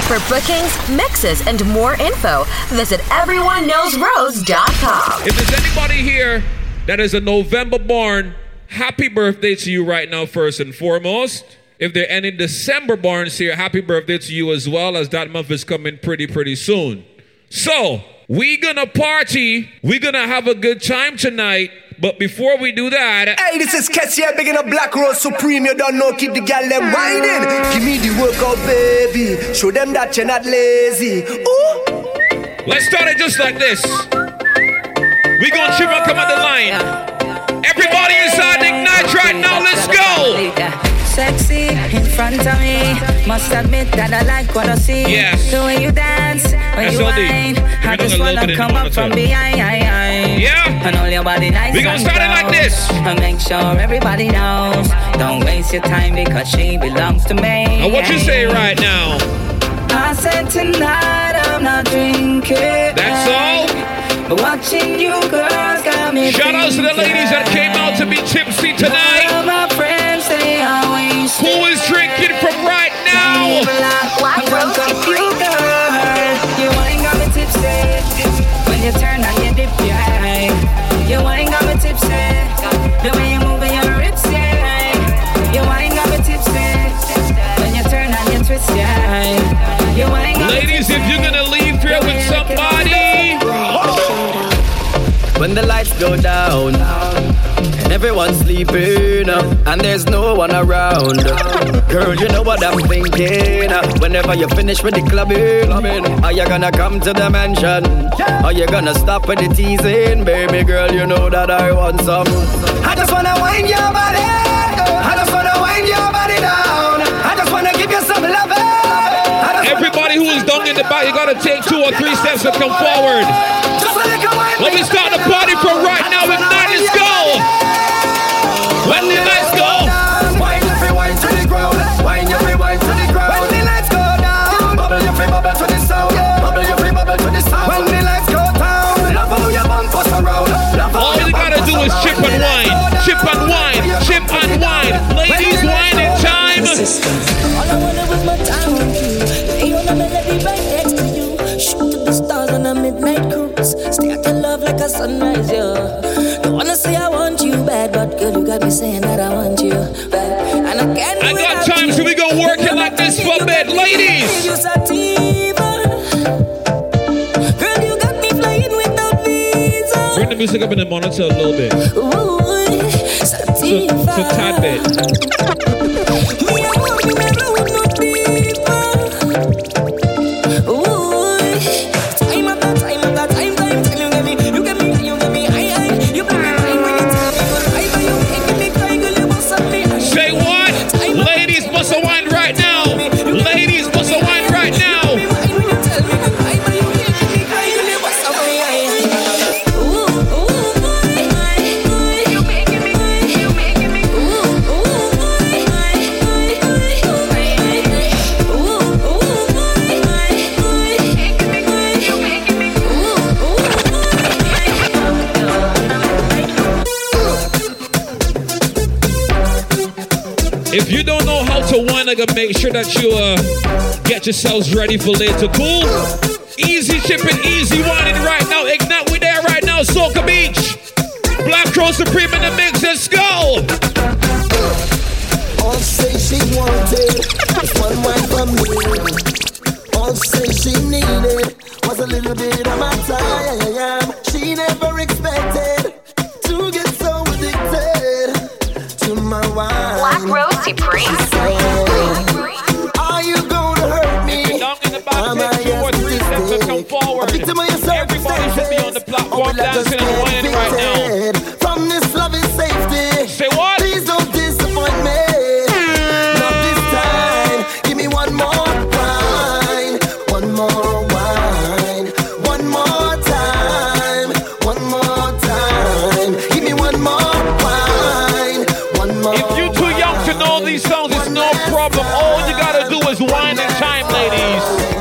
For bookings, mixes, and more info, visit everyoneknowsrose.com. If there's anybody here that is a November born, happy birthday to you right now, first and foremost. If there are any December borns here, happy birthday to you as well, as that month is coming pretty soon. So, we gonna party. We gonna have a good time tonight. But before we do that... Hey, this is Kessie, big in a Black Rose Supreme. You don't know, keep the gal them whining. Give me the workout, baby. Show them that you're not lazy. Ooh. Let's start it just like this. We gonna chip and come on the line. Everybody inside Ignite right now, let's go. Sexy in front of me. Must admit that I like what I see. Yes. The way you dance, when you whine, I just wanna come up from behind. Yeah. And all your body nice. We gonna start it like this. And make sure everybody knows. Don't waste your time because she belongs to me. Now what you say right now? I said tonight I'm not drinking. That's all? But watching you girls got me. Shout out to the ladies that came out to be tipsy tonight. All of my friends, they always. Who is drinking from right now? Black Rose. You girl, you ain't got me tipsy. When you turn and you dip your eye, you ain't got me tipsy. The way you move your hips, yeah. You ain't got me tipsy. When you turn and you twist your eye, you ain't got me tipsy. Ladies, if you're gonna leave here with somebody. When the lights go down and everyone's sleeping and there's no one around, girl, you know what I'm thinking. Whenever you finish with the clubbing, are you gonna come to the mansion? Are you gonna stop with the teasing? Baby girl, you know that I want some. I just wanna wind your body. I just wanna wind your body down. I just wanna give you some love. Everybody who is down in the back, you gotta take 2 or 3 steps to come forward. Let me start the party from right now. Ignite, let's go. When the lights go. Wind every wine to the ground. Wind every wine to the ground. When the lights go down. Bubble every bubble to the sound. Bubble every bubble to the sound. When the lights go down. Love how your bum goes around. All you gotta do is chip and wine. Chip and wine. Chip and wine. Ladies, wine in time. All I wanted was my time with you. Lay on a melody right next to you. Shoot to the stars on a midnight cruise. Stay at your love like a sunrise, yeah. Don't wanna say I want you bad, but girl, you got me saying that I want you bad. And I can't do I got time, so we gonna work it like this for bed. Ladies! you sativa. Girl, you got me flying without visa. Bring the music up in the monitor a little bit. Ooh, sativa. So tad bit. Me, I want you never with no diva. Ooh, time after time after time, till you get me, high. You put me time when you tell me good high, but you ain't give me cry, girl, you must have me. Say what? Ladies must have wine right now. Ladies must have wine right now. If you don't know how to wine, I gotta make sure that you get yourselves ready for later. Cool? Easy chipping, easy whining right now. Ignite, we there right now. Soca Beach. Black Rose Supreme in the mix. Let's go. All say she wanted just one wine from me. All say she needed was a little bit of my time. She never expected to get so addicted to my wine. Black Rose Supreme. Are you gonna hurt me? If you're down in the back, take 2 or 3 steps to come forward. Everybody should be on the platform dancing and whining right now. From this love is safety. Say what? Please don't disappoint me. Not this time. Give me one more wine. One more wine. One more time. One more time. Give me one more wine. One more. If you're too young to know these songs, it's no problem. All you gotta do is whine and chime, ladies.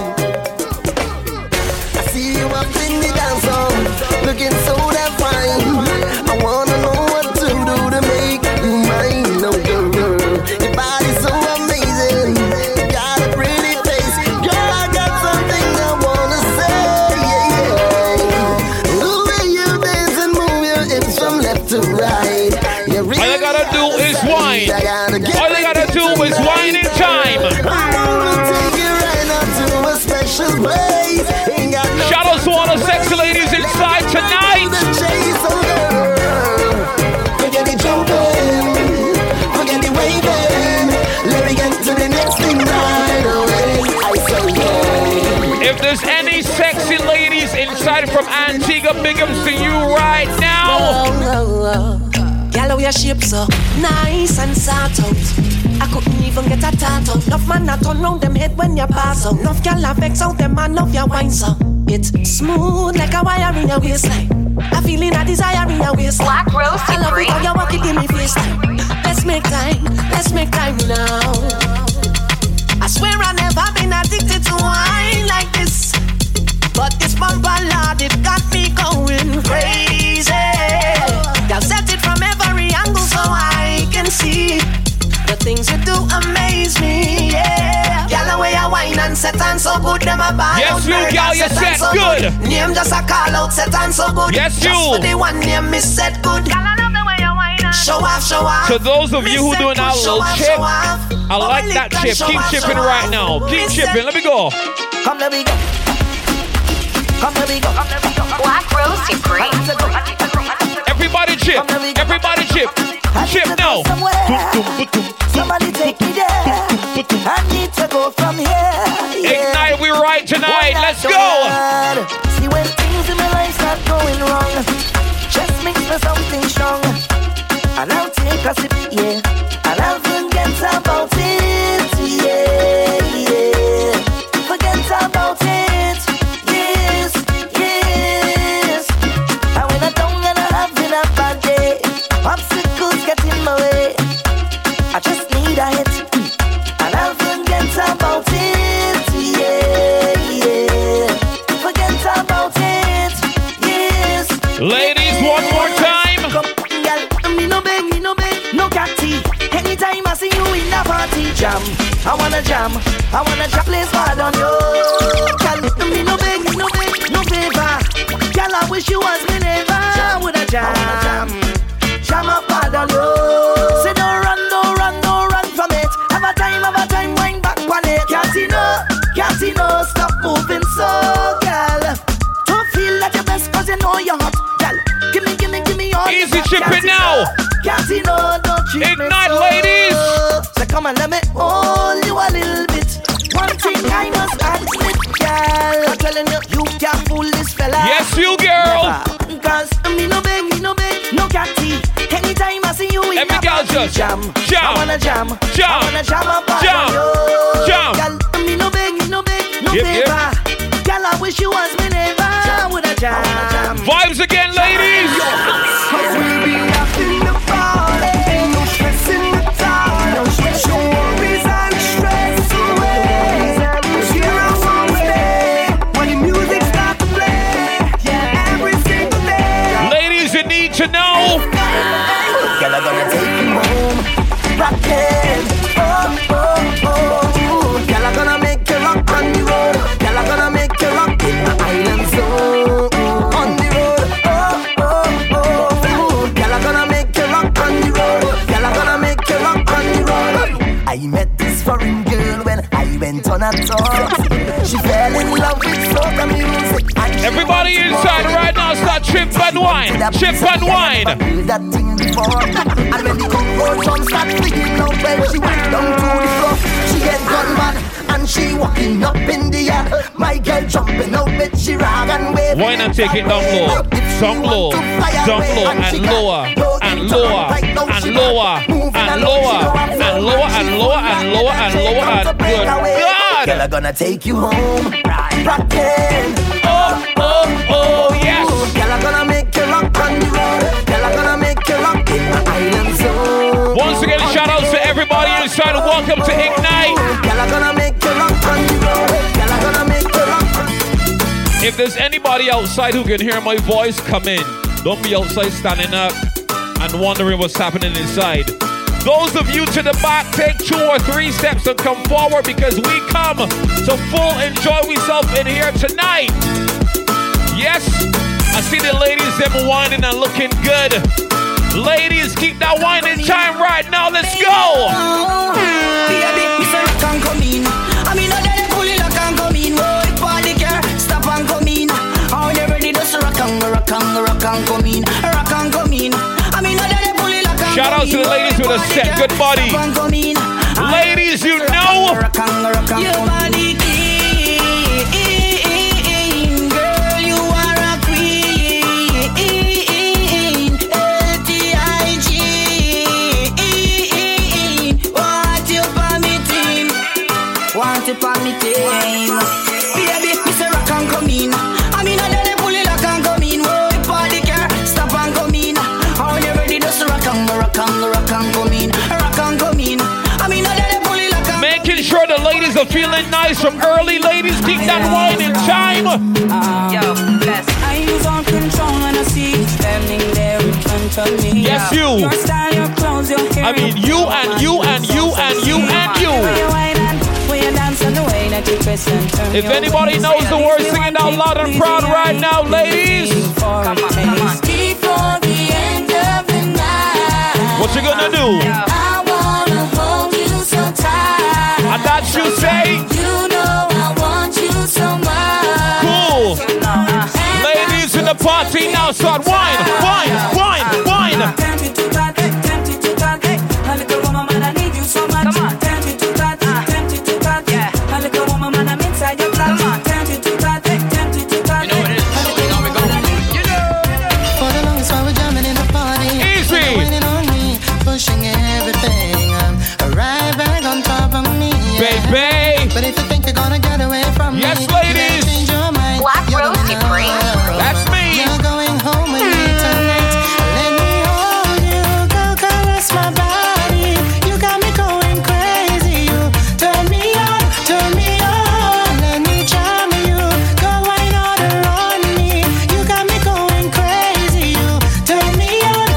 I see you up in the dance hall, looking so damn fine. I wanna know what to do to make you mine. No girl, your body's so amazing. You got a pretty face, girl. I got special place. Ain't got no Shout out to all the sexy ladies inside tonight. chase, oh girl. Forget the jumping, forget the waving. Let me get to the next thing right away. I say yeah. If there's any sexy ladies inside from Antigua, big ups to you right now. Girl, your shape so nice and sort out. I couldn't even get a tat out. Enough man not turn round them head when you pass out. Enough girl a vex out them man love your wine so. It's smooth like a wire in your waistline. A feeling a desire in your waistline. Black Rose I love it Supreme. how you walk it in me face time. Let's make time now. I swear I never been addicted to wine like this. But this bumper lad, it got me going crazy. Y'all set it from every angle so I can see. The things you do amaze me, yeah. Y'all the way I wine and set on so good, them a ball Yes, out. you, murder, y'all, you set so good. Name just a call out, set on so good. Yes, just you. for the one name me set good. Y'all I love the way you wine and show off. To those of you who Me doing set that good, little show chip, off. I like that Only chip. show Keep off, chipping show right off. now. Me Keep set- chipping. Let me go. Come let me go. Come let me go. Black Rose Supreme. Everybody chip. Everybody chip. Chip now. Somebody take me there. I need to go from here. Yeah. Ignite, we right tonight. Let's go. See when things in my life start going wrong, just mix me something strong, and I'll take a sip, yeah, and I'll forget about it, yeah. Forget about it, yes. And when I don't and I having a bad day, obstacles get in my way. I just need a hit, and I'll forget about it, yeah. Forget about it, yes. Ladies, one more time. Come, girl, me no beg, no catty. Anytime I see you in a party jam, I wanna jam, place hard on you. Girl, me no beg, no favor. Girl, I wish you was me neighbor. With a jam up hard on you. Say don't run from it. Have a time, wind back on it. Can't no, stop moving so, girl. Don't feel like your best 'cause you know you're hot, girl. Give me all. Easy chipping now. Can't no, don't treat Ignite, me so. ladies. So come and let me hold you a little bit. One thing I must admit, girl, I'm telling you, you can't fool this fella. Yes, you, girl. Never. 'Cause me no beg, no catty. Anytime I see you in Every a girl party just jam, jam, I wanna jam, jam, I wanna jam up on jam, you. jam. Girl, me no beg, no Yep, favor. Girl, I wish you was me neighbor. With a jam. Vibes again, ladies. 'Cause we be up in the party, no stress in the town, no stress, your worries and stress away. Cheer us on the day when the music starts to play. Yeah, every single day. Ladies, you need to know. Girl, I'm gonna take you home, rockin'. Oh. Girl, I'm gonna make you rock on the road. Girl, I'm gonna make you rock in the island zone. On the road, oh. Girl, I'm gonna make you rock on the road. Girl, I'm gonna make you rock on the road. I met this foreign girl when I went on a tour. She fell in love with soca music. Everybody inside right now, start chip and wine. Chip and wine. That thing before. And when the Congo drum start singing out, when she went down to the floor, she get gone mad and she walking up in the air. My girl jumping out with she rag and wave. Why not take it down low? Down low, down low, and lower, and lower, and lower, and lower, and lower, and lower, and lower, and lower, and good God! Girl, I'm gonna take you home, rockin'. Oh, yes! Girl, I'm gonna make you rock on the road. Girl, I'm gonna make you rock in the island zone. Once again, shout outs to everybody inside. Welcome to Ignite. Girl, I'm gonna make you rock on the road. Girl, I'm gonna make you rock. If there's anybody outside who can hear my voice, come in. Don't be outside standing up and wondering what's happening inside. Those of you to the back, take 2 or 3 steps and come forward because we come to full enjoy ourselves in here tonight. Yes, I see the ladies them whining and looking good. Ladies, keep that whining time right now. Let's go. Baby, me say I can't come in. I mean, I can't come in. Oh, if I out to the ladies with a set good body. Ladies, you know. Your body clean, girl, you are a queen. LTIG, want you for me team, want you for me team. Baby, Mr. Rock and come in. I mean, I let pull it lock and come in. Whoa, party car, stop and come in. Are you ready? Just rock and come in, rock and come in. I mean, I let pull it lock and. Making sure the ladies are feeling nice from early. Ladies, keep that wine in time. Yo, bless. I use all control and I see you standing there in front of me. Yes, you. Your style, your clothes, your hair. I mean, you and you and you and you and you. If anybody knows the words, sing it out loud and proud right now, ladies. Come on. Before the end of the night, What you gonna do? I wanna hold you so tight. And that you say? You know I want you so much. Cool. Ladies in the party now, start wine. Tempted to that, hey. A little woman, man, I need you so much. Come on. Tempted to that, yeah. A little woman, man, I'm inside your blood. Come on. Tempted to that, hey. You know what it is. For the longest while we're jamming in the party. Easy. Waiting on me, pushing everything. Right back on top of me. Baby. But if you think you're gonna get away from Yes, me, ladies. change your mind. Black You're Rose going Supreme. out. That's me. You're going home with me tonight. Let me hold you, go caress my body. You got me going crazy. You turn me on. Let me charm you, go wine all around me. You got me going crazy. You turn me on.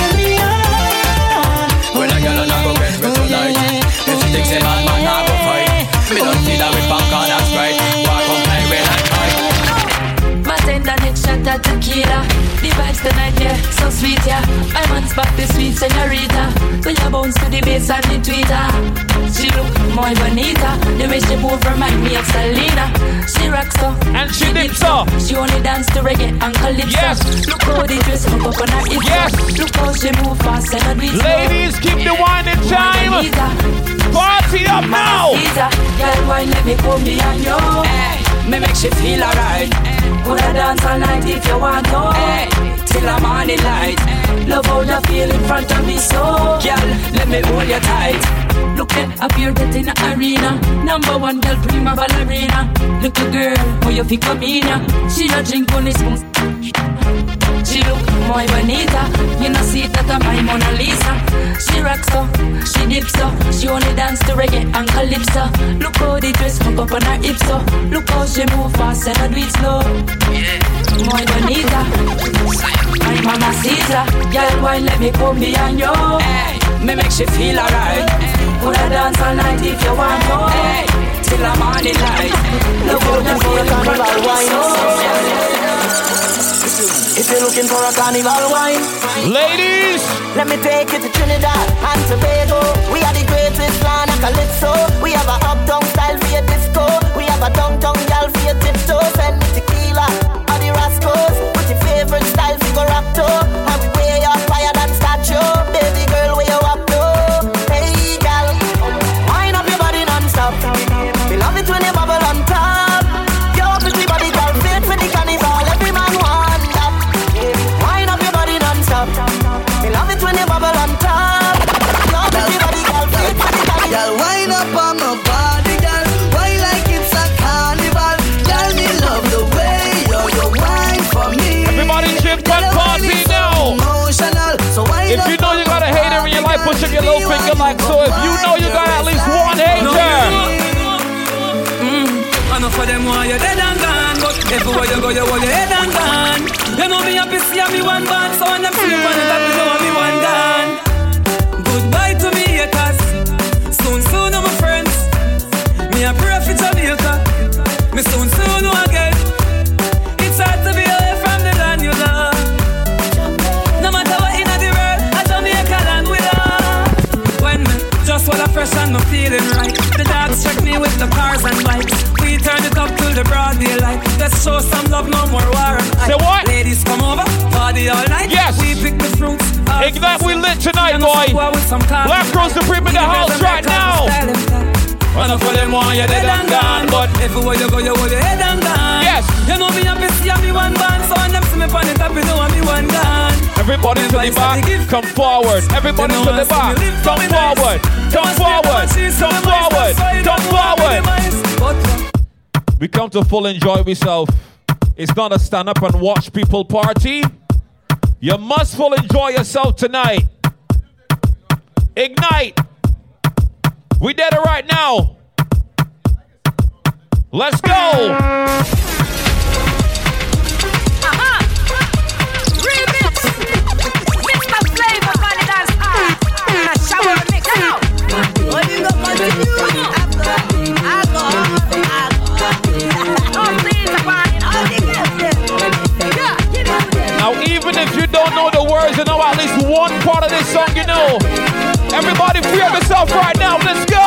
When I get on, I go get with tonight. If she thinks a man, I go fight. Me don't need that with popcorn and Sprite. Walk on play when I fight. My tender neck shot at tequila. The vibes tonight, yeah, so sweet, yeah. I want spot the sweet señorita. So you bounce to the bass and the tweeter. She look more bonita. The way she move remind me of Selena. She rocks up And she dips up. She only dance to reggae and calypso. Yes. Look how the dress hook up on her hips. Yes. Look how she move fast and not beat slow. Ladies, keep the wine in time. Party up now. Girl, wine, let me come behind you. Hey, me make she feel alright. Coulda dance all night if you want to. Hey, till the morning light. Love how you feel in front of me, so girl, let me hold you tight. Look up your get in the arena. Number one girl, prima ballerina. Little girl, how you feel come in ya? She a drink on this spoon. She look more bonita. You know see that I'm my Mona Lisa. She rocks up, she dips up. She only dance to reggae and calypso. Look how the dress hook up on her hips so. Look how she move fast and not do it slow. More bonita. My mama Caesar. Girl, why let me come behind you? Hey, me make she feel alright. Coulda dance all night if you want to. Hey, till the morning light. Look how the feel carnival wine. If you're looking for a carnival wine, Ladies. let me take you to Trinidad and Tobago. We are the greatest land of Calypso. We have a uptown style for your disco. We have a downtown gal for your tiptoe. Send me tequila or the Rascals. With your favorite style for your rock to. And we way up higher than statue. Baby girl, where you up to? Hey gal, wind up your body non-stop. We love it when you bubble on top. Your pretty body gal, fit for the carnival. Every man want that. Wind up your body non-stop. We love it when you bubble on top. Your pretty body gal, fit for the carnival. Girl, wind up on my body, girl. Wine like it's a carnival. Girl, me love the way you wine for me. Everybody chip cut party now. Emotional. So wind If you know you got a hater in your life, push up your little finger like so. If you know you got at least one hater. Enough of them want you dead and gone, but everywhere you go, you hold your head and gone. You know me happy see me one band, so when them sleep on the top, you know me one gone. Goodbye to me haters, soon my friends. Me a pray for Jamaica, me soon know again. It's hard to be away from the land you love. No matter what in the world, a Jamaica land we love. When me just wanna fresh and no feeling right, the dogs check me with the cars and bikes. We turn it up till the broad daylight. Let's show some love, no more war and ice. Say what? Ladies come over, party all night. Yes. We pick the fruits. It Ignite, we lit tonight, boy. Black Rose Supreme in the house right now. One of them want you dead and gone, but everywhere you go, you hold your head and gone. Yes. You know me happy, see me one band, so when them see me on the top, you know me one gone. Everybody to the back, come forward. Everybody to the back, come forward. Come forward, come forward, come forward. We come to full enjoy yourself. It's not a stand up and watch people party. You must full enjoy yourself tonight. Ignite. We did it right now. Let's go. Remix. Mix the flavor for the dance. Shower the mix now. Oh, you go continue. Now, even if you don't know the words, you know at least one part of this song, you know. Everybody free up yourself right now. Let's go.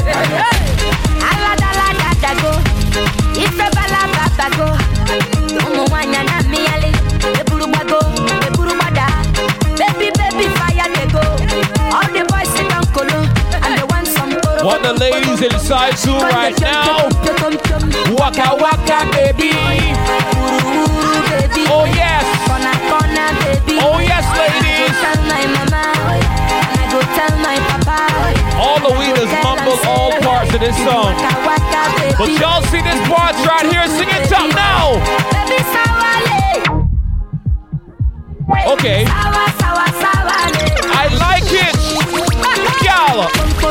What the ladies inside do right now? Waka waka, baby. Oh yes. Oh yes, ladies. All the leaders mumble all parts of this song. But y'all see this part right here. Sing it up now. Okay. I like it. Y'all.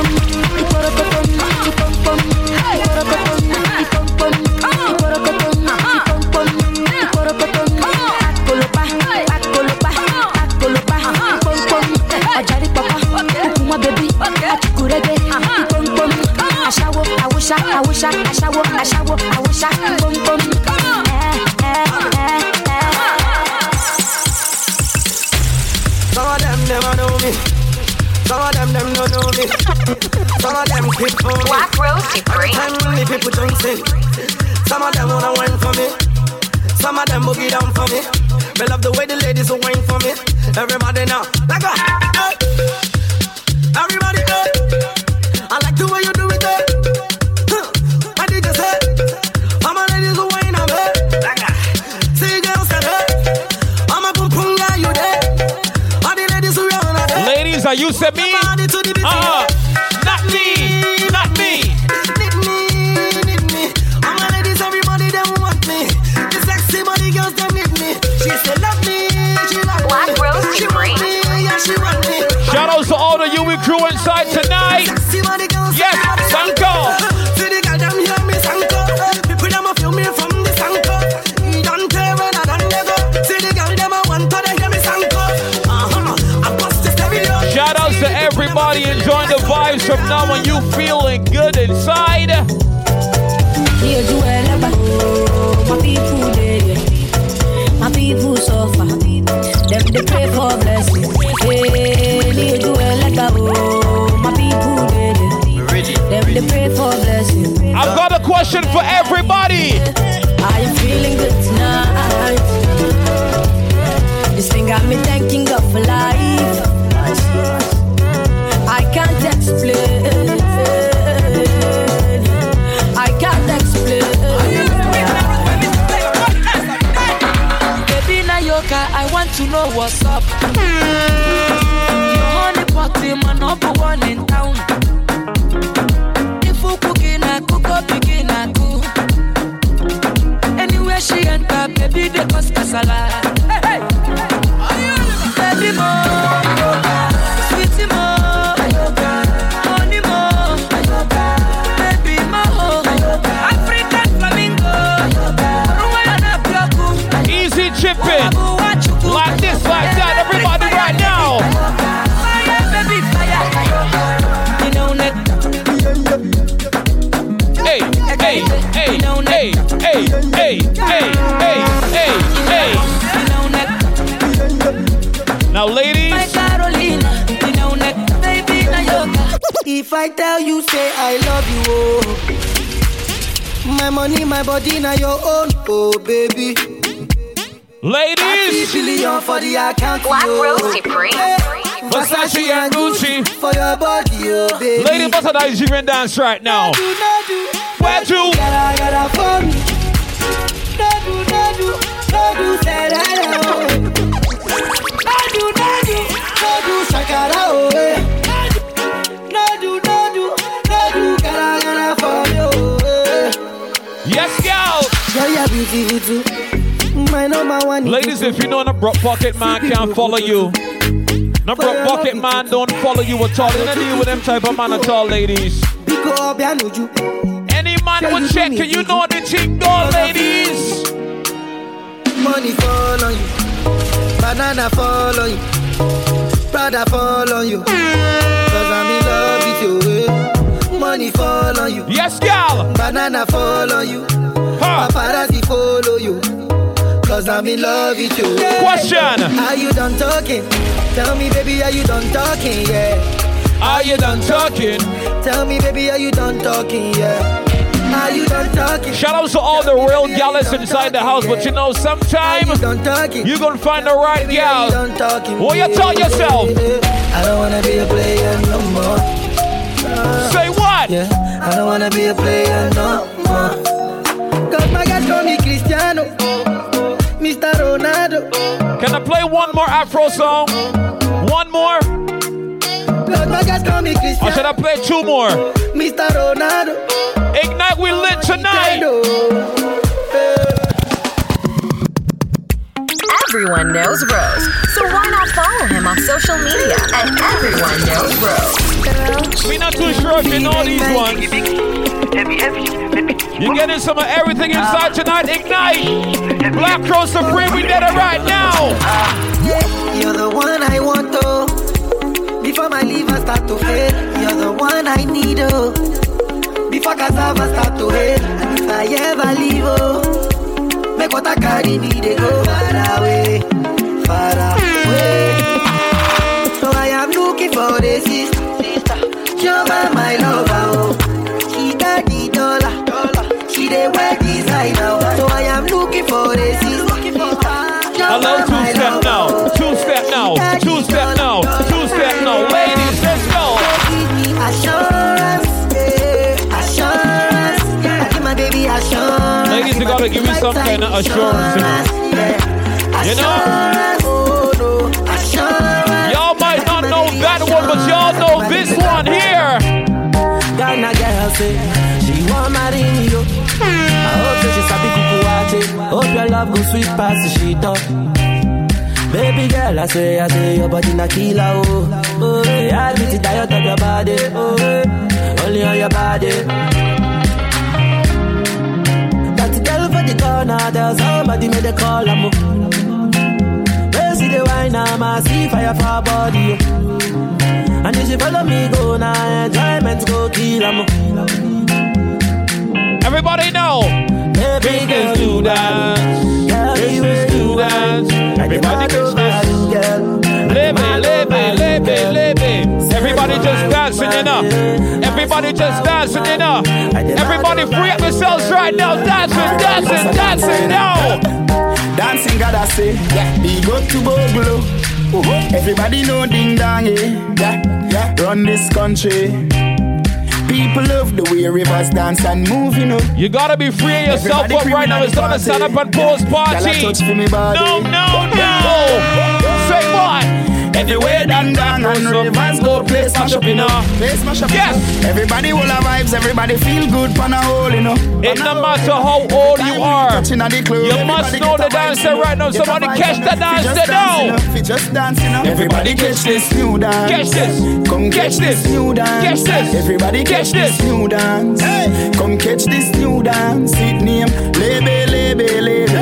Some of them never know me. Some of them don't know me. Some of them keep for me. Black Rose Supreme. Time the people dancing. Some of them wanna wine for me. Some of them boogie down for me. Me love the way the ladies will wine for me. Everybody now, like a everybody go. I like the way you do it there. I did just say, all my ladies will wine on me. Like a see girls said hey. I'm a boom boom guy, you there. All the ladies who run on there. Ladies, are you said me? Not me. Not me. Need me. All my ladies, everybody them want me. The sexy body girls them need me. She said love me. She love Black me. Rose She Supreme. want me. Yeah, she want me. Shout out to all the Yui crew inside tonight. Sexy body girls. Yes, Sanko. See the girl them hear me Sanko. People them a feel me from the Sanko. Don't tell when I don't go. See the girl them a want to hear me Sanko. I bust the stereo. Shout out to everybody enjoying the vibes from now on. You feeling good inside. My people suffer. Them they pray for blessing. My people them they pray for blessing. I've got a question for everybody. Are you feeling good tonight? This thing got me thanking God for life. I can't explain. I can't explain. Baby Nayoka, I want to know what's up. Your honey pot, my number one in town. If you cooking, I cook up, begin, I cook. Anywhere she enter, baby, they cause casala. Hey, hey. Baby mo, sweetie mo, honey mo, baby mo, African flamingo, Easy chipping. Like this, like that. Everybody right now. Fire, baby, fire. You know that. Hey, hey, hey, hey, hey, hey, hey, hey, hey. Now, ladies. If I tell you, say I love you, oh. My money, my body, now your own, oh baby. Ladies. $1 billion for the account, Black oh. Rose Supreme. Versace and Gucci. For your body, oh baby. Lady, what's a Nigerian dance right now? Where to? Gotta for me. No do, said hello. No do, shakara, oh. No do, gotta for you. Yes, girl. Girl, you're beautiful too. My number one. Ladies, if you know a broke pocket man can't follow you. No broke pocket man don't follow you at all. You don't deal with them type of man at all, ladies. Any man will check and you know the thing go, ladies. Money fall on you, banana fall on you, Prada fall on you, cause I'm in love with you. Money fall on you. Yes, girl. Banana fall on you, paparazzi follow you, cause I'm in love with you. Question. Are you done talking? Tell me, baby, are you done talking? Yeah. Are you done talking? Tell me, baby, are you done talking? Yeah. Are you done talking? Shout out to all the real gals inside the house, but you know, sometime you're gonna find the right gal. What you tell yourself? I don't wanna be a player no more. Say what? Yeah, I don't wanna be a player no more. Cause my guys call me Cristiano, Mr. Ronaldo. Can I play one more Afro song? One more? Cause my guys call me Cristiano. Or should I play two more? Mr. Ronaldo. Ignite, we lit tonight. Everyone knows Rose, so why not follow him on social media? And everyone knows Rose. We're not too sure if you know these ones. You're getting some of everything inside tonight. Ignite. Black Crow Supreme, we did it right now. You're the one I want, oh. Before my liver start to fail, you're the one I need, oh. Before cassava start to hate, and if I ever leave, oh, make what I carry me, they go far away, far away. So I am looking for the sister, Joma, my lover, oh. She got the dollar, she dey wear designer. So I am looking for the sister, Hello, two-step now, two-step now, two-step now, two-step now. Ladies, let's go. Assurance. Baby, assurance. Ladies, you gotta give me some kind of assurance, you know? Y'all might not know that one, but y'all know this one here. Ghana girl say she want marry me, yo. I hope that she sabi kukuwache. Hope your love go sweet past the sheet up. Baby girl, I say your body na killer, oh. Oh, I get it tired of your body, oh. Only on your body. The corner, there's somebody made a call, I'm where see the wine, I see fire for her body. And if she follow me, go now, enjoyment go kill, I'm everybody know, baby girl, do dance, business do dance, everybody can dance, lebe. Everybody just dancing, you know. Everybody just dancing, you know. Everybody free up yourselves right now. Dancing now. Dancing, gotta say, be good to Boglo. Everybody know ding dong, yeah. Run this country. People love the way rivers dance and move, you know. You gotta be free yourself up right now. It's time to stand up and pose party. No. Say what? Everywhere dang and rivers go play smash up, you know. Yes. Everybody will have vibes, everybody feel good on a hole, you know. It no matter how old you are, you must know the dancer right now. Somebody catch the dance now. Just dance, you know. Everybody catch this new dance. Catch this. Come catch this new dance. Catch this. Everybody catch this new dance. Come catch this new dance. It name lebe.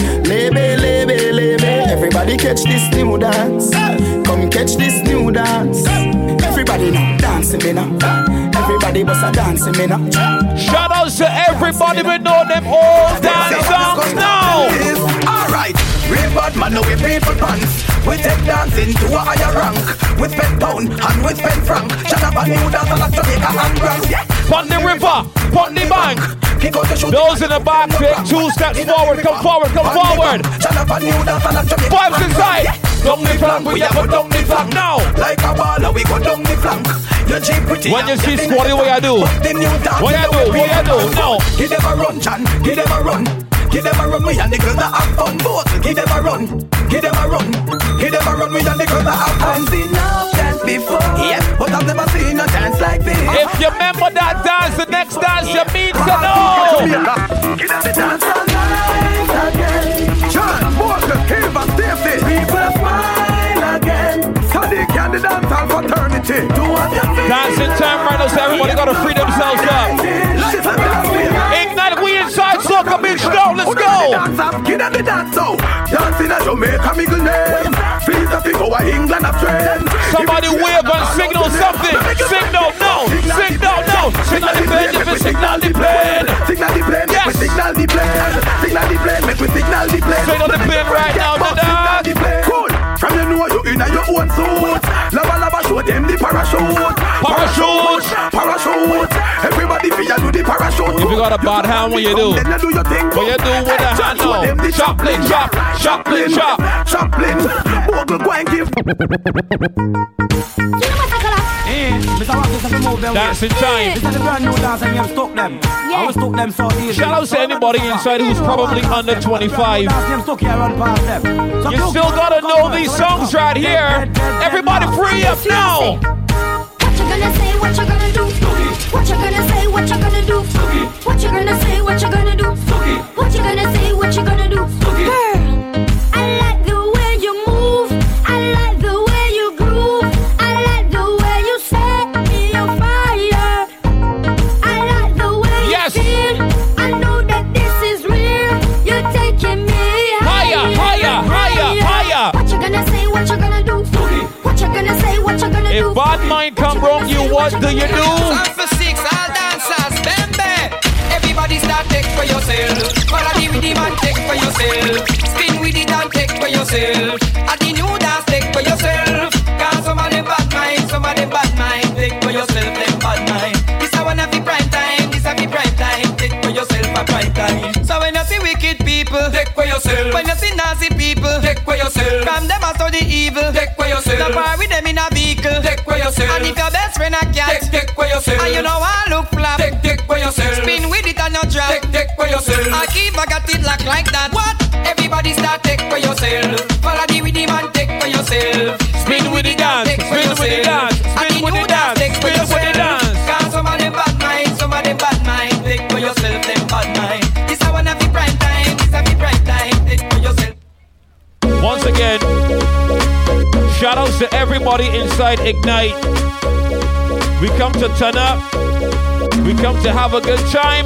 Everybody catch this new dance. Come catch this new dance. Everybody now dancing me now. Everybody bust a dancing me now. Shout out to everybody we know them all dance songs now. Alright, real bad man, no we people pants. We take dancing to a higher rank. With pen pound and with pen franc. Shut up and new dance like Jamaica and France. Pon the river, pon the bank. Those in the back, take 2 steps forward. Come forward. Vibes inside. Down the flank, we a go down the flank now. Like a baller, we go down the flank. You cheap pretty. When you see squaddy, what you do? What you do? What you do? No. Give them a run, John. Give them a run. Give them a run, we and the girls that have fun. Both, give them a run. Give them a run. Give them a run, we and the girls that have fun. I've seen no dance before. Yeah, but I've never seen a dance like this. If you remember that dance, the next dance you mean to know. Give them the dance all night again. John, Walker, Kiva, Stacey. People smile again. So they can the dance all fraternity. Do what you feel. Dancing time right now, so everybody gotta free themselves up. Ignite, we inside Soca Beach now, let's go. Get at the dance out. Dancing at Jamaica, middle name. Please the people of England have trained. Somebody wave and signal something. Signal no. Signal no. Signal the plane, if it's signal the plane. Signal the plane, make we signal the plane. Signal the plane, make we signal the plane. Signal the plane right now, the cool. From you know you in your own suit. Lava lava show them the parachute. Parachute. Parachute. Everybody feel you do the parachute. If you got a bad hand, what you do? Then you do your thing. What you do with a hand now? Choplin, chop. Choplin, chop. Choplin. Bogle, go and give. Dancing time. This is the brand new dance and we have stuck them. I will stuck them so easy. Shout out to anybody inside who's probably under 25. You still gotta know these songs right here. Everybody free up now. What you gonna say, what you gonna do? What you gonna say, what you gonna do? What you gonna say, what you gonna do? What you gonna say, what you gonna do? Girl, I like the way you move. I like the way you groove. I like the way you set me on fire. I like the way you feel. I know that this is real. You're taking me higher, higher, higher, higher. What you gonna say, what you gonna do? What you gonna say, what you gonna do? If bad mind come wrong, you what do you do? For 6, all dancers, bembe. Everybody start take for yourself. Follow the rhythm and take for yourself. Spin with it and take for yourself. And the new dance take for yourself. Cause some of them bad mind, some of them bad mind. Take for yourself, them bad mind. This a one of the prime time, this a the prime time. Take for yourself a prime time. So when you see wicked people, take for yourself. When you see nasty people, take for yourself. From them I saw the evil, take for yourself. The bar with them in a vehicle, take for yourself. And if your best friend a cat, take for yourself. And you know I look flap, take for yourself. Spin with it and you drop, take for yourself. I keep I got it like that. What? Everybody start take for yourself. Follow the rhythm and take for yourself. Spin with the dance, spin with the dance, spin with the dance, spin with the dance. Cause some of them bad mind, some of them bad mind. Take for yourself, them bad mind. This a one of the prime time, this a the prime time. Take for yourself. Once again, shout outs to everybody inside Ignite. We come to turn up. We come to have a good time.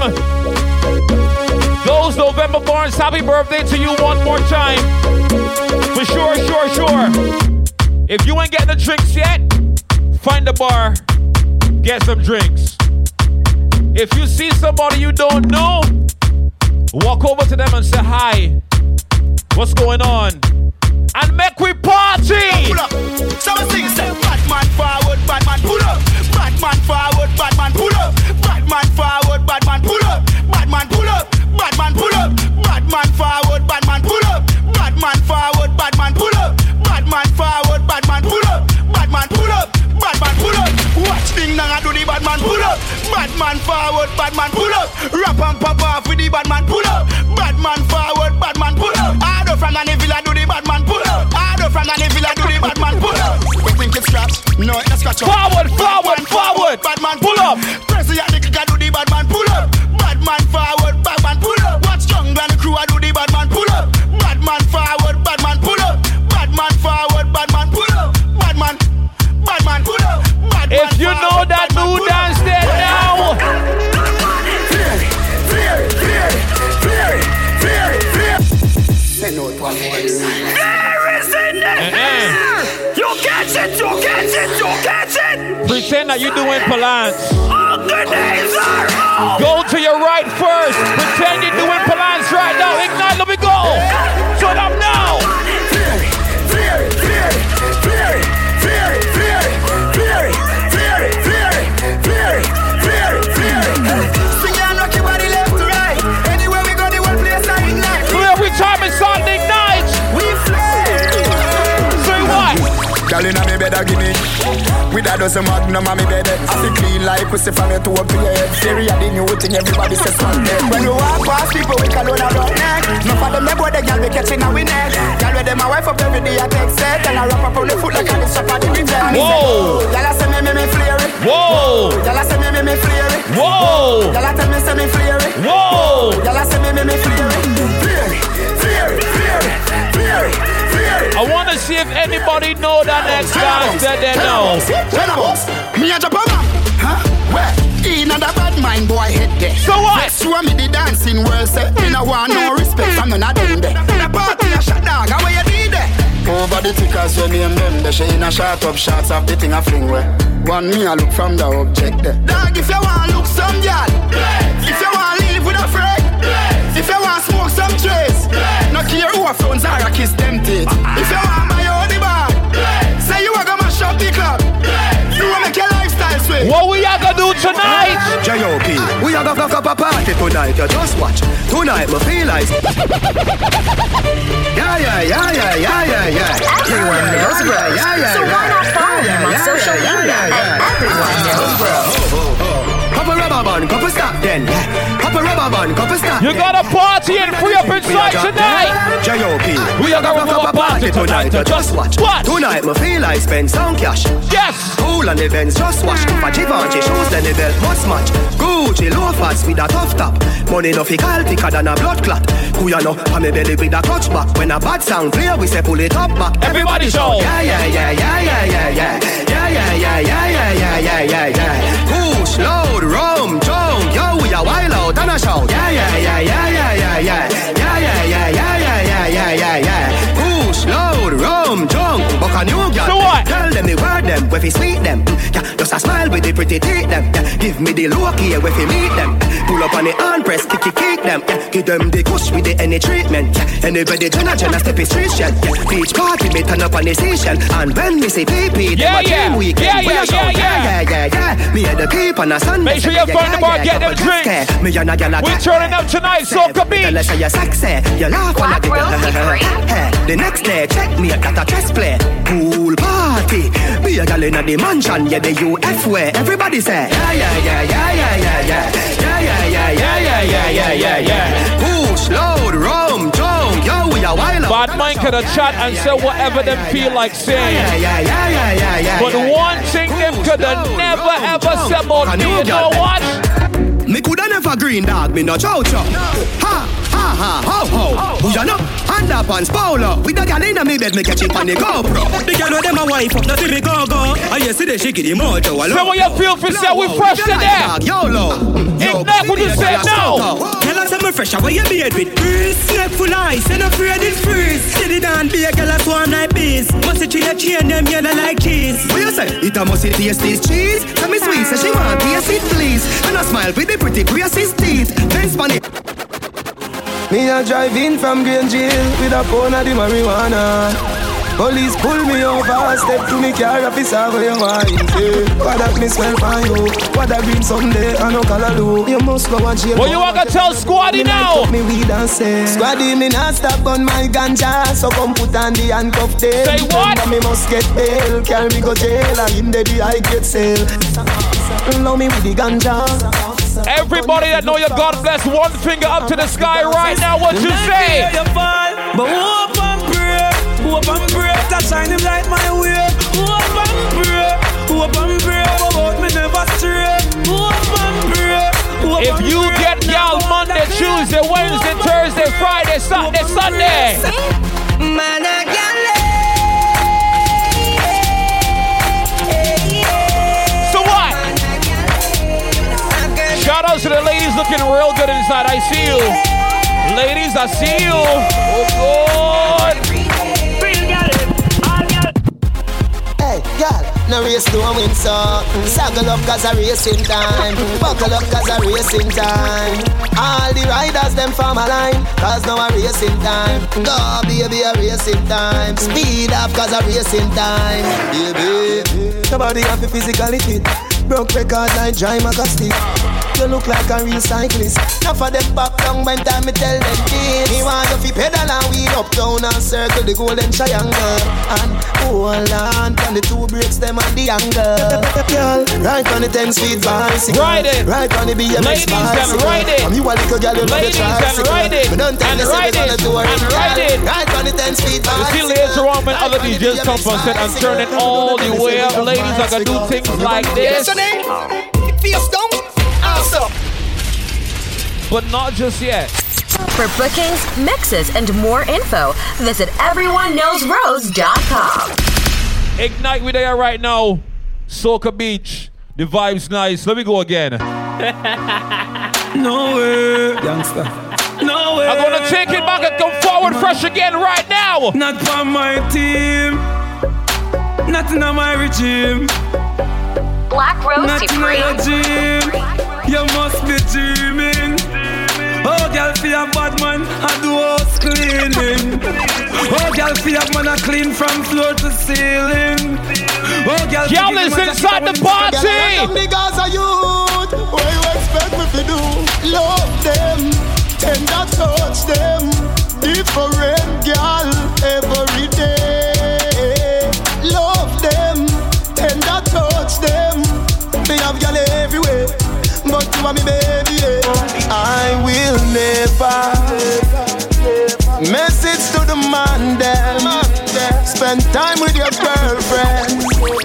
Those November borns, happy birthday to you one more time. For sure, sure, sure. If you ain't getting the drinks yet, find the bar, get some drinks. If you see somebody you don't know, walk over to them and say hi. What's going on? And make we party! Pull up. Someone sing say, Batman forward, Batman pull up. Batman forward, Batman pull up. Batman forward, Batman pull up. Batman pull up. Batman pull up. Batman forward, Batman pull up. Batman forward, Batman pull up. Batman forward, Batman pull up. Batman pull up. Batman pull up. Watch thing now I do the Batman pull up. Batman forward, Batman pull up. Rap and pop off with the Batman pull up. Batman forward, Batman pull up. Ado from the villa do the Batman pull up. Ado from the villa do the Batman pull up. We think it's scratch, no it's scratch up. Forward, forward, forward. Batman pull up. Press the kicker do the Batman pull up. Batman forward, Batman pull up. Watch Jungle and the crew I do the Batman pull up. Batman forward, Batman pull up. Batman forward, Batman pull up. Batman, Batman pull up. Batman if you know that new dance there now. Send out one more. There is in there. You catch it, you catch it, you catch it. Pretend that you're doing Palance. All the days are over. Go to your right first. Pretend you're doing Palance right now. Ignite, let me go. Turn up now. Sing and rock your body left to right. Anywhere we go, the one place I ignite. Every time it's on Ignite. We flame. a guinea. With a dozen magnum on me bed. I feel clean like pussy from your toe up to your head. Theory of the new thing, everybody says one day. When we walk past people, we can load a rock neck. No for them, they boy, the girl we catching our neck. Girl with them, my wife up every day, I take set. And I wrap up on the foot like a little shop at the return. Whoa! Y'all say me flare it. Whoa! Y'all say me flare it. Whoa! Y'all tell me say me flare it. Whoa! Y'all say me flare it. Flare it. I want to see if anybody know that next dance that they know. Me a Japan, huh? Where? In a bad mind boy head there. So what? Show me the dancing world set. Me no want no respect from none of them there. The party a shot dog, how you did there? Over the tickers when name them, they she in a shot up shots of the thing a fling where. One me a look from the object there. Dog, if you want look some girl, if you want live with a friend, if you want smoke some trace, no care who a phones are a kiss them teeth. If you want my own bar, say you a gonna mash up the club. You wanna make your lifestyle swing. What we are gonna do tonight? J.O.P. We are gonna fuck up a party tonight. You just watch. Tonight me feel like. Yeah. Everyone knows Rose. So why not follow him on social media? And everyone knows Rose. Couple rubber band, couple stop then. Couple rubber band, couple stop. You got a party and free up inside tonight. J.O.P. We are gonna fuck up a party tonight. You just watch. What? Tonight me feel like spend some cash. Yes. Cool and events just watch. For Givenchy shoes then the belt must match. Gucci loafers with a tough top. Money no fickle thicker than a blood clot. Who you know? On me belly with a clutch back. When a bad sound clear we say pull it up back. Everybody show. Yeah. Push, load, rum, jump. Yo, we are wild out and a shout. Yeah. Push, load, rum, jump. Buck a new girl. So what? Tell them the word them, where fi sweet them. Yeah, just a smile with the pretty teeth them. Yeah, give me the low key where fi meet them. Pull up on the hand press, kick them. Yeah, give them the kush with the any treatment. Yeah, anybody Jenna step is street shell. Yeah, beach party me turn up on the station. And when me say PP, yeah. Me and the peep on a sun. Make sure you find the bar, get them drinks. We're turning up tonight, Soca Beach. Let's say you're sexy, you laugh when I get the next day, check me at a chess play. Pool party, be a gal in the mansion, yeah, the UF way. Everybody say, yeah. Push, load, rum, jump, yo, we are wild. Bad mind could have chat and say whatever them feel like saying. But one thing them could have never ever said about me, you know what? Me coulda never green dog, me no chow. Ha, ho. Who you know? Underpants, polo. With the gal inna me bed, me catch it on the GoPro. The gal with them a wife up, nothing me go. I yesterday she get the mojo. So what you feel for say we fresh today? YOLO. Ignite what you say now. Tell us I'm fresh, how you beard with breeze. Snap full ice, and afraid it freeze. Steady down, be a gal a swarm like bees. Must it a chain, them yellow like cheese. What you say? It a must taste this cheese. Tell me sweet, so she want taste it please. And I smile with the pretty gracious teeth. Then span it. Me a drive in from Green Jail with a pound of the marijuana. Police pull me over, step to me car, officer, where you want it. What that me smell for you? What that green someday, I no color do. You must go and jail. What you want to tell Squaddy now? Me weed and say Squaddy, me not stop on my ganja. So come put on the handcuff tail. Say what? Me must get bail, carry me go jail. And in the I get sale. Love me with the ganja. Everybody that know you, God bless, one finger up to the sky right now. What you say? But hope and pray, that shine him light my way. Hope and pray, but me never stray. Hope and pray. If you get y'all Monday, Tuesday, Wednesday, Thursday, Friday, Saturday, Sunday. Man, I can't So what? Shout out to the ladies looking real good inside. I see you. Ladies, I see you. Oh, God. Hey, girl, no race to a win, so saddle up cause a racing time. Buckle up cause a racing time. All the riders, them form a line, cause now a racing time. Go, baby, a racing time. Speed up cause a racing time. Baby, somebody have to physically fit. Broke record like Jai Macastick. You look like a real cyclist. Now for them back down when time me tell them this. Me want to fi pedal and wheel up down and circle the golden triangle. And hold on, can the two brakes them and the angle. Girl, right on the 10-speed bicycle. Ride it. Right on the BMX bicycle. Ladies and ride it. And you a little girl, you love the tricycle. And ride it. But don't tell me say on the tour. And ride it. Right on the 10-speed bicycle. You see later on when other DJs come from set and turn it all the way up. Ladies are gonna do things like this. But not just yet. For bookings, mixes, and more info, visit everyoneknowsrose.com. Ignite, we there right now. Soca Beach. The vibe's nice. Let me go again. No way, youngster. No way. I'm gonna take it back and come forward fresh again right now. Not for my team. Not in my regime. Black Rose not Supreme. Not in your gym. You must be dreaming. Oh, girl, feel a bad man, I do house cleaning. Oh, girl, feel a man, I clean from floor to ceiling. Oh, girl, is inside the party. Niggas are youth. What you expect me to do? Love them, tender touch them. Different girl every day. Love them, tender touch them. They have girl everywhere, but you are me baby. I will never. Message to the man them. Spend time with your girlfriend.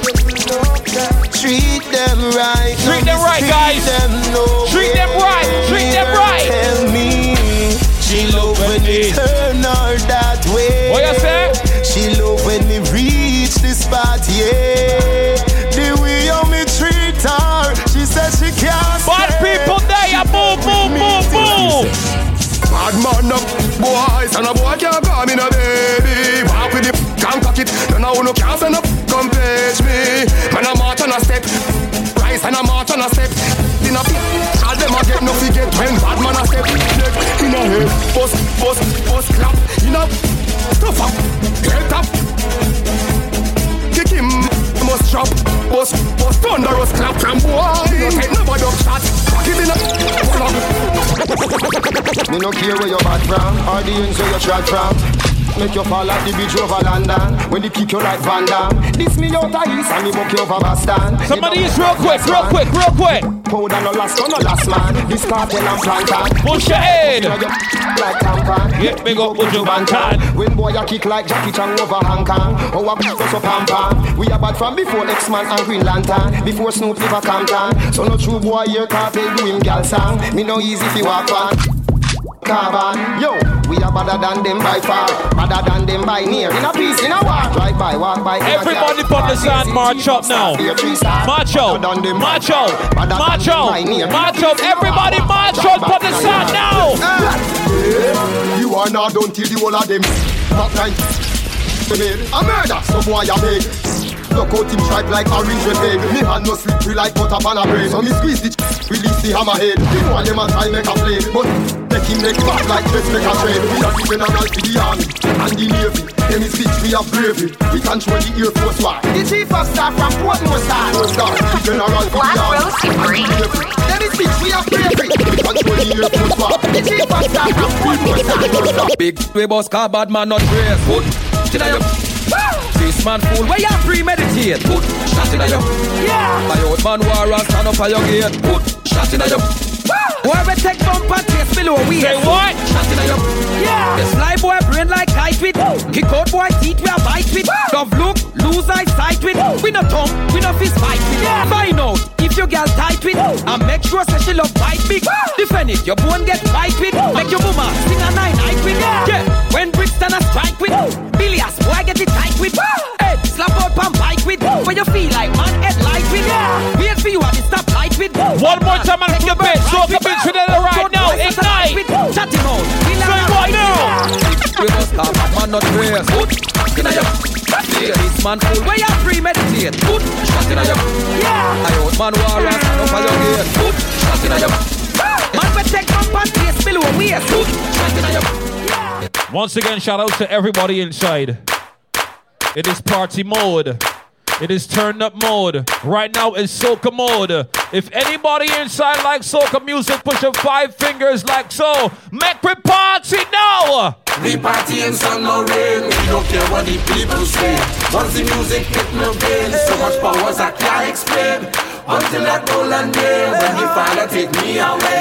Treat them right. Treat them right, guys. Treat them right. Treat them right. Tell me she love when we turn her that way. What you say? She love when we reach the spot, yeah. The way how me treat her, she says she can't. Bad people there, boom, boom, boom, boom. Bad man up, boys, and a boy can't call me no baby. Walk with the can't cock it, then I no can't stand up, come page me. Man a march on a step, rise and a march on a step. In a pit, all them a get no forget when bad man a step. In a head, bust, clap. In a tough up, head up. Kick him, must drop, bust, thunderous clap from boy. You don't take nobody up shot. Give it up. Me no care where you bad from, or the ends where you trod from. Make you fall like the bridge over London. When they kick you like Van Damme. This me out of east and me buck you over Boston. Somebody is real quick. Powder no last man. This cartel and plantain. Push your head. Like tampon. Get big up with your bantan. When boy you kick like Jackie Chan over Hong Kong. Oh a beat us up pam pam. We are bad from before X-Man and Green Lantern. Before Snoop live a Compton. So no true boy here cartel do him gal song. Me no easy fi walk on. Carbon, yo, we are better than them by far, better than them by near. In a piece, in a walk, drive by, walk by. Everybody from the sand, march up now. March up, march up, march up, march up. Everybody march up from the sand now. You are not done till the whole of them. Not like a murder, so boy you big. Look out him stripe like orange red egg. Me hand no slippery like butter pan a bread. So me squeeze the release the hammerhead. You know them a try make a play, but make him make back like dress make a trade. We are the general to the army and the navy. Them is bitch we have bravery. We control the Air Force War. The chief of staff from Portmore Star. The general to the army and the navy. Them is bitch we have bravery. We control the Air Force War. The chief of staff from Portmore Star. Big we boss car bad man not grace. Put shit on your this man fool where you premeditate. Put shot in your yeah. My old man war and stand up at your gate. Put shot in your whoever take bump and chase below we. Say what? Shot in your yeah. The fly boy brain like kite with. Kick out boy teeth we a bite with. Love look lose eye sight with. We no tongue we no fist fight with. Yeah. Find out if your girl tight with. And make sure say she love bite big. Defend it your bone get bite with. Make your mama sing a night with. Yeah. When Brixton a strike with. Billias boy get it tight with. Head slap out and bike with. When you feel like man head light with. Wait for you at the stop light with. One more time and flip it. Soca Beach for them right now. Ignite. Shut him out. Say what now? We must have a man not grace. Put shot in your this man fool where you premeditate. Put shot in your yeah. I old man war and stand up at your gate. Put shot in your man we take bump and chase below waist. Put shot in your once again, shout out to everybody inside. It is party mode. It is turn up mode. Right now it's soca mode. If anybody inside like soca music, push up 5 fingers like so. Make we party now. We party in sun or rain. We don't care what the people say. Once the music hit my veins, so much powers I can't explain. Until that golden day when the Father take me away.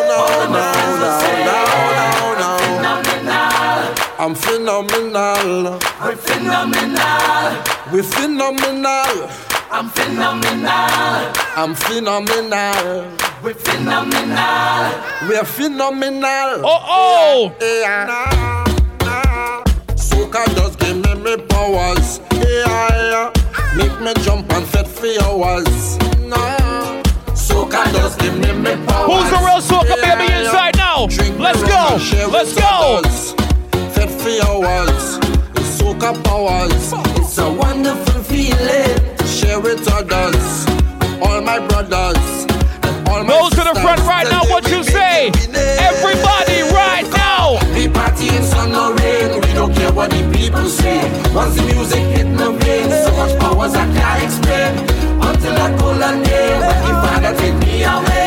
I'm phenomenal. We're phenomenal. We're phenomenal. I'm phenomenal. I'm phenomenal. We're phenomenal. We're phenomenal. Oh. Yeah. Soca just give me powers. Yeah. Make me jump and fit for hours. Soca just give me powers. Who's the real soca baby inside now? Let's go. Let's go. Fit for hours. Soca powers. It's a wonderful feeling to share with others. All my brothers. Those to the front right now, what you say? Everybody right now. We party in sun or rain. We don't care what the people say. Once the music hit my veins, so much powers I can't explain. Until that golden day when the Father take me away.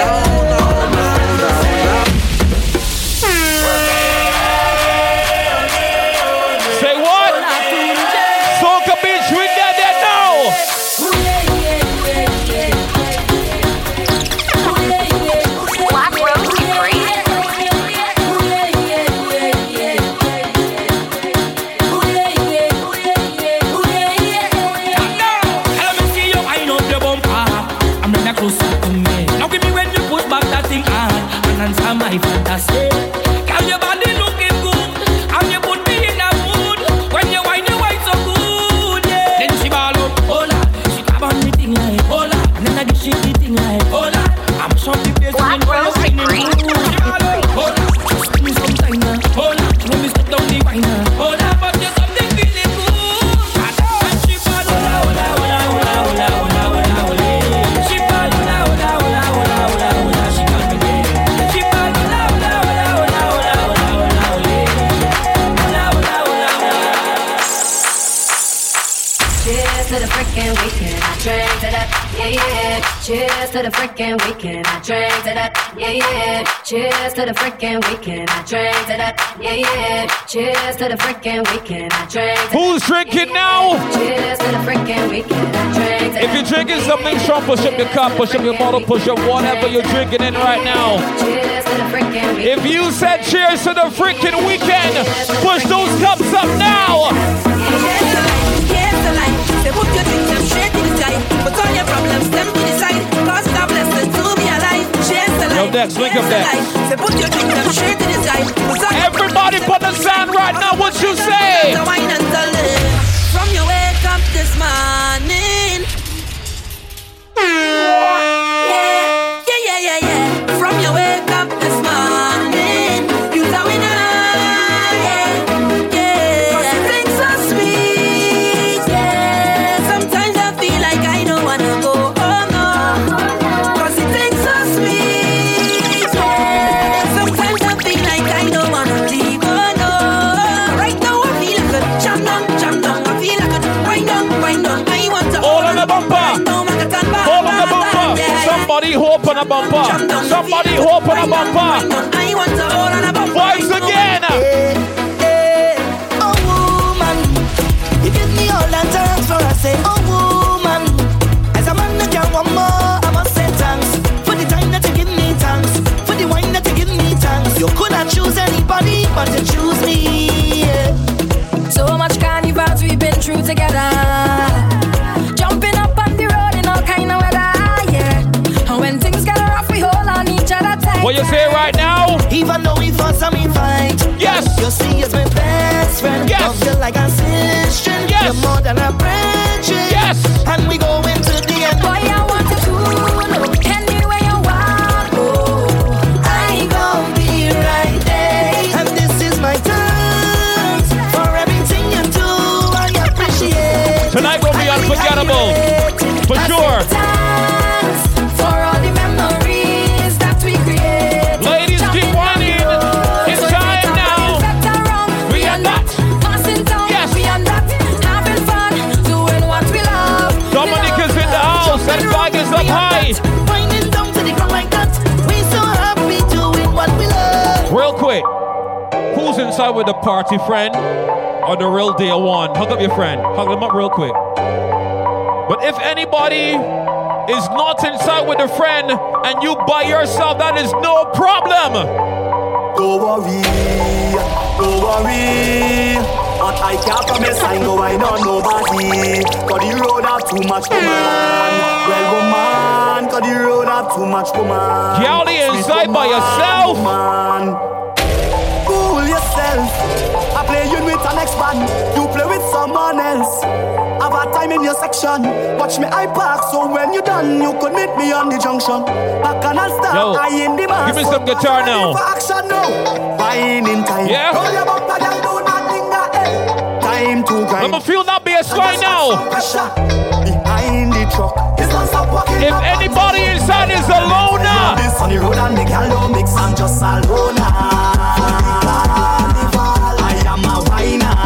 Say what? Soca Beach, we got that now. Now give me when you put back that thing on and answer my fantasy. Can your body looking good? And you put me in that mood. When you whine so good, yeah. Then she ball up, hola. She grab on me thing like hola. And then I give she the thing like hola. I'm short the place and then you're whining good. She ball up, hola. Just give me some time now, hola. When we step down the wine now, hola. But there's something feeling good. And she ball up, hola, hola, hola, hola, hola, hola, hola. She ball up. To the freaking weekend, I drank to that, yeah, yeah. Cheers to the freaking weekend, I drank to that, yeah, yeah. Cheers to the freaking weekend, I drank to that, yeah, yeah. Cheers to the freaking weekend, I drank to that. Who's drinking now? Cheers to the freaking weekend, I drank to that. If you're drinking something strong, push up your cup, push up your bottle, push up whatever you're drinking in right now. Cheers to the freaking weekend. If you said cheers to the freaking weekend, push those cups up now. Say put your drinks and straight to the side. Put all your problems, them to the side. Cause it's a blessing to be alive. Cheers to life. Yo, Dex, link up there. Say put your drinks and straight to the side. Everybody put the sound right now, what you say? From your wake up this morning. Yeah. From your wake up this morning. You're a winner. Somebody hope on a bumper. Somebody hope on a bumper. Voice again. Oh woman, you give me all that thanks for I say, oh woman. As a man that can want more, I must say thanks for the time that you give me thanks, for the wine that you give me thanks. You could not choose anybody, but you choose me. Yeah. So much carnivals we've been through together. Jumping up on the road in all kind of weather. When things get rough, we hold on each other tight. What you say right now? Even though we fuss and we fight. Yes. You see, as my best friend. Yes. Love you like a sister. Yes. You're more than a friendship. Yes. And we go into the end. Boy, I want to know anywhere you want. Oh, I gon' be right there. And this is my thanks for everything you do. I appreciate. Tonight gonna be unforgettable. For sure. Ladies, keep whining. It's time now. We are not. Yes. We are not having fun doing what we love. who's inside with the party friend or the real day one? Hug up your friend. Hug them up real quick. But if anybody is not inside with a friend and you by yourself, that is no problem. Don't worry. But I can't promise I know I know nobody. Cause the road have too much woman. Well, woman, cause the road have too much woman. Y'all inside by yourself. Man. Fool yourself. I play you with an ex-band. You play with someone else. Have a time in your section. Watch me I park, so when you're done, you could meet me on the junction. Back and I'll start. Yo, I in the mask. give me some guitar now. Action now. Fine in time. Yeah. Roll your bumper down, do nothing time to grind. I'ma feel that bass line now. Behind the truck. If anybody inside is a loner. On the road and make a low mix, I'm just a loner. I am a whiner.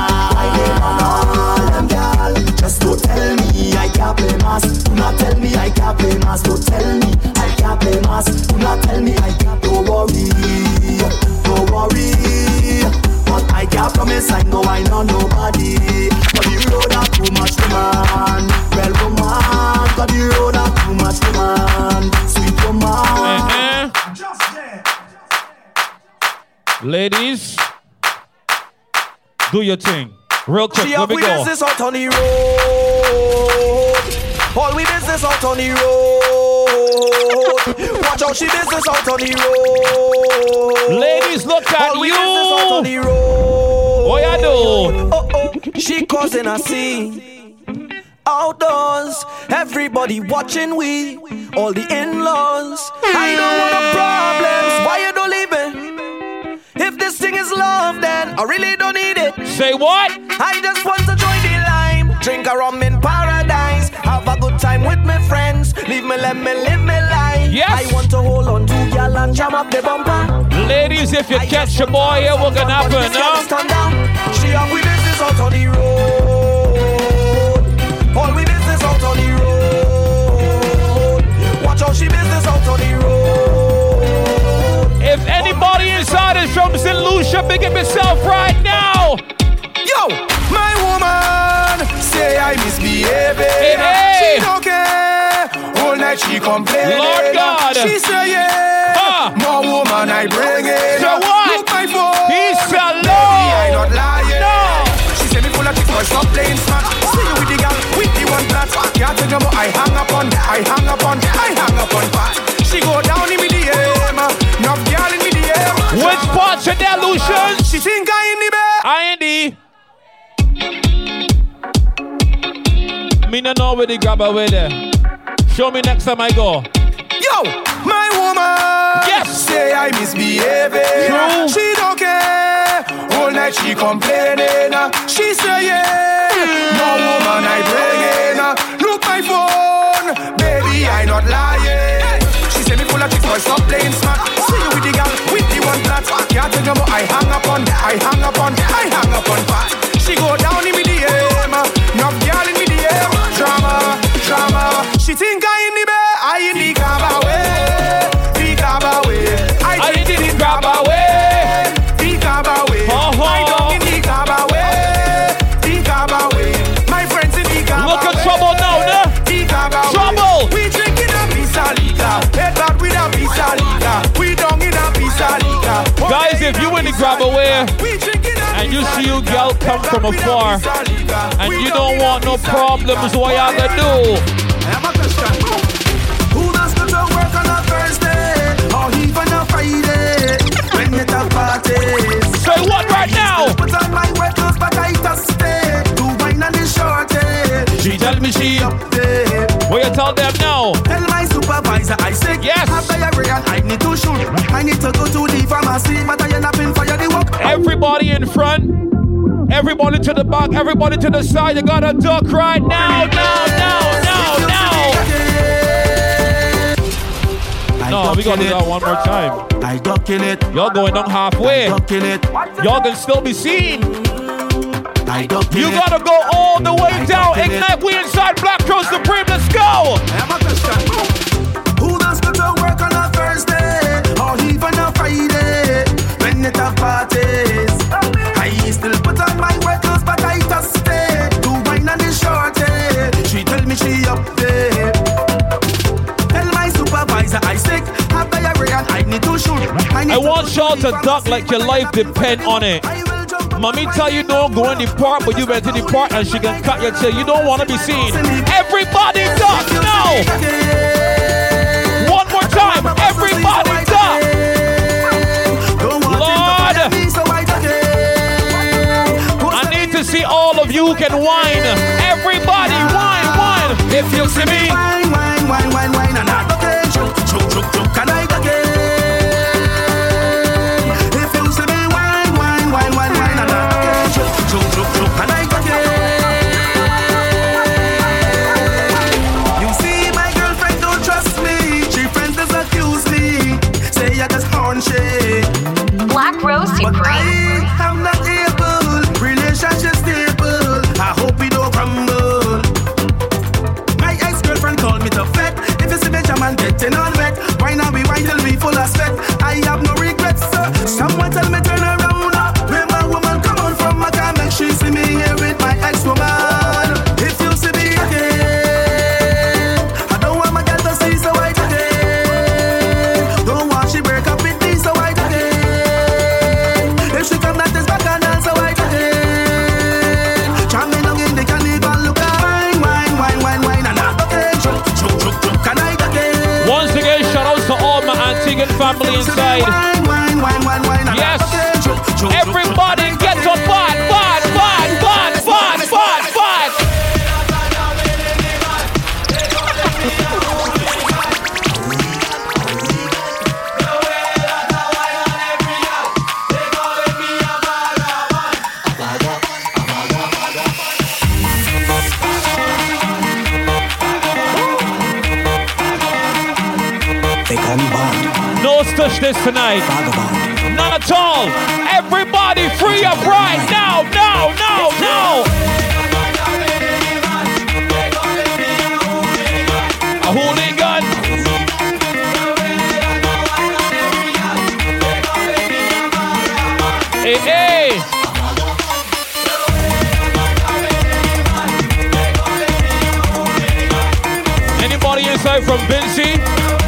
Just don't tell me I can't play mass. Do not tell me I can't play mass. Don't tell me I can't play mass. Do not tell me I can't. Don't worry. But I can't promise I know nobody. But the road have too much woman. Well, woman, but the road have too much woman. Sweet woman. Ladies, do your thing. Real quick, She let have me we go. business out on the road. All we business out on the road. Watch out, she business out on the road. Ladies, look at all we you. business out on the road. What you do? She causing a scene. Outdoors, everybody watching we. All the in-laws. I don't want no problems. Why you don't leave it? If this thing is love, then I really don't need it. Say what? I just want to join the line. Drink a rum in paradise. Have a good time with my friends. Leave me, let me live my life. Yes. I want to hold on to y'all and jam up the bumper. Ladies, if you catch a boy here, what gonna happen, huh? She have we business out on the road. All we business out on the road. Watch out, she business out on the road. If anybody inside is from St. Lucia, pick up yourself right now. Yo, my woman, say I misbehaving. Hey. She don't care. All night she complaining. Lord God. She say yeah. More woman I bring it. So what? Look my phone. He's alone. Baby, I not lying. No. She say me full of tricks, boy, stop playing smart. See you with the girl, with the one that. Can't tell you more. I hang up on part. She go down in me DM. Enough girl in me DM. Which parts of that, Lucian? She think I in the bed. I in the. Me no know where they grab away there. Show me next time I go. Yo, my woman. Yes. Say I misbehaving. True. She don't care. All night she complaining. She say yeah. No woman I bring in. Look my phone. Baby, I not lying. She say me full of tricks, boy, stop playing smart. See you with the girl, with the one that. Can't tell you more. I hang up on part. She go down in me DM. Enough girl in me DM. Drama. She think I in the bed. I in the grab away. I in the grab away. I don't in the grab away. My friends in the grab away. Look at trouble now, no? Trouble. We drinking a piece of liquor. Head back with a piece of liquor. We down in a piece of liquor. Guys, if you in the grab away and you see you girl come from afar and you don't want no problems, what y'all gonna do? I have a question. Who does go to work on a Thursday or even a Friday when you have parties? Say what right now? Put on my wet clothes, but I just stay. Do wine and the shortage. She tell me she up there. What you tell them now? Tell my supervisor I sick. Yes. Have diarrhea and I need to shoot. I need to go to the pharmacy, but I end up in fire the work. Everybody in front, everybody to the back, everybody to the side. You gotta duck right now. No, we gotta do that one more time. I ducking it. Y'all going down halfway. Y'all can still be seen. You gotta go all the way down. Ignite, we inside Black Crow Supreme. Let's go. I have a question. Who does go to work on a Thursday or even a Friday when it have parties? out to Duck like your life depend on it. Mommy tell you don't go in the park, but you went to the park and she can cut your tail. You don't want to be seen. Everybody Duck now. One more time. Everybody Duck. Lord, I need to see all of you can whine. Everybody whine, whine. If you see me. Wine, wine, wine, wine, wine, and I duck it. Choke, choke, choke, choke, and I duck it. If you see me, wine, wine, wine, wine, wine, and I duck it. Choke, choke, choke, choke, and I duck it. You see, my girlfriend don't trust me. She friends just accuse me. Say I just horn shake. Black Rose Supreme. I'm not able. Relationship stable. I hope we don't crumble. My ex-girlfriend called me to vet. If you see Benjamin getting on wet, why not we wine till we full of sweat? I have no regrets, sir. Someone tell me turn around. When my woman come on from my car, make she see me here with my ex-woman. If you see me again, I don't want my girl to see so white again. Don't want she break up with me so white again. If she come that is back and dance so white again. Charm me down in the carnival, look at wine, wine, wine, wine, wine, and I duck it. Choke, choke, choke, choke, and I duck it. Once again, shout out to all my Antiguan family inside. Wine, wine, wine, wine, wine, and yes. I duck it. Choke, choke, Everybody get on fun, fun, fun, fun, fun, fun, fun. No touch this tonight. None at all. Everybody free up right now, now, now, now. A hooligan. Hey, hey. Anybody inside from Vinci?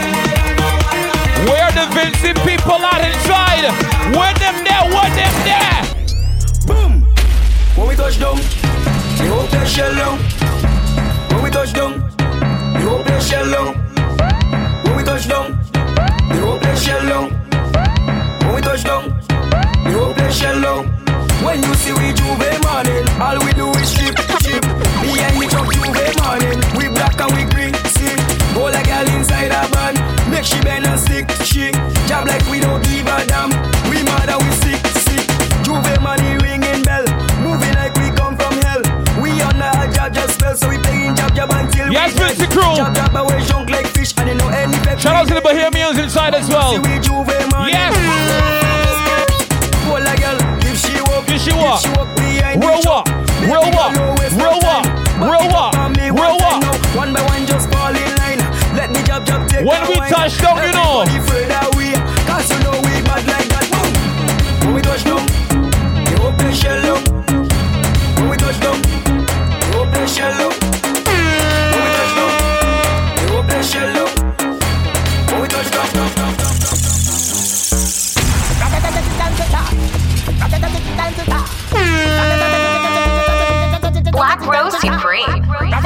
Where the Vinci people are inside? When them there, when them there? Boom! When we touch down, the whole place shell down. When we touch down, the whole place shell down. When we touch down, the whole place shell down. When we touch down, the whole place shell down. When you see we Juve morning, all we do is chip, chip. Me and me truck Juve morning, we black and we green, see. Hold a girl inside a van, make she bend and stick, she. Job like we don't give a damn, we mad and we sick, sick. Juve money ringing bell, moving like we come from hell. We on a job just spell, so we playing jab jab until we yes, Vinci crew. Jab jab and we junk like fish, and you know any pep. Shout out to the Bohemians inside as well. Yes. Hold a girl, if she walk, real walk, real walk, real walk, real walk, real walk. One by one, just fall in line. Let the job take. When we touch down, you know. Cause you know we bad like that. When we touch down, the whole place shell down. When we touch down, the whole place shell down. When we touch down, the whole place shell down. When we touch down. Black Rose Supreme.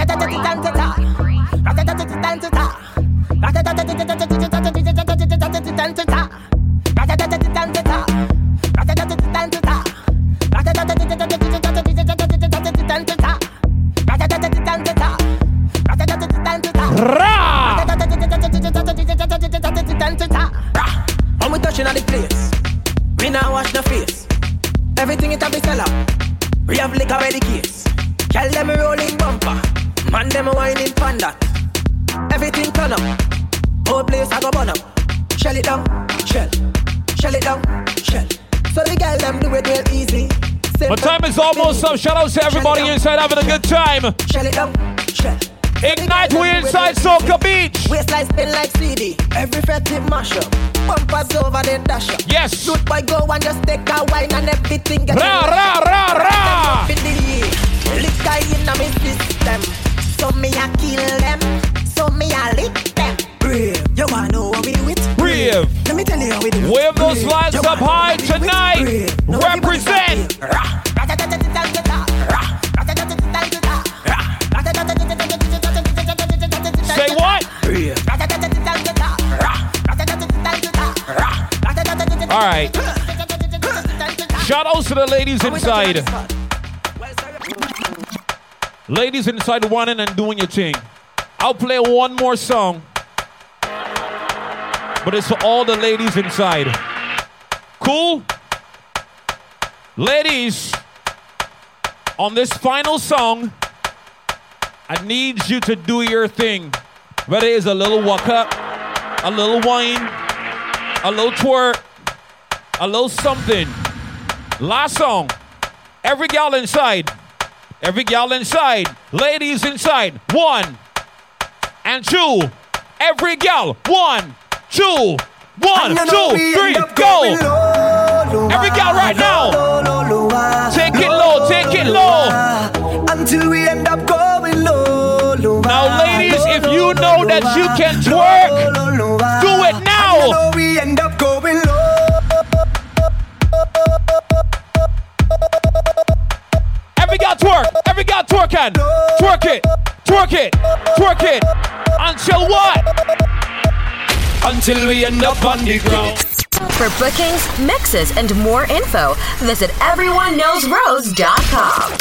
When we touching on the place, we now wash the face. Everything it have be sell out. We have liquor by the case. Tell them rolling bumper, man them whining panda. Everything turn up, whole place I go burn up. Shell it down, shell it down, shell. So the girl them do it real easy. My time is almost up. Shout out to everybody inside having a good time. Shell it down, shell. Ignite, we inside Soca Beach. Waistline spin like CD. Every fret tip mash up. Bumpers over the dash up. Yes. Shoot boy go and just take a wine and everything get ra ra ra ra. Liquor in my system. So me a kill them. So me a lick them. Brave. You wanna know what we do it? Brave. Let me tell you how we do it. Wave those lights up tonight. Represent. Say what? All right. Shout outs to the ladies inside. Ladies inside wanting and doing your thing. I'll play one more song, but it's for all the ladies inside. Cool? Ladies, on this final song, I need you to do your thing. Whether it's a little walk up, a little whine, a little twerk, a little something. Last song. Every gal inside. Every gal inside. Ladies inside. 1 and 2. Every gal. 1, 2. 1, 2, 3, go. Every gal right now. Take it low, take it low. Until we end up going low. Now, ladies, if you know that you can twerk, do it now. We end up going low. Every gal twerk. Every gal twerking. Twerk it. Twerk it. Twerk it. Until what? Until we end up on the ground. For bookings, mixes, and more info, visit everyoneknowsrose.com.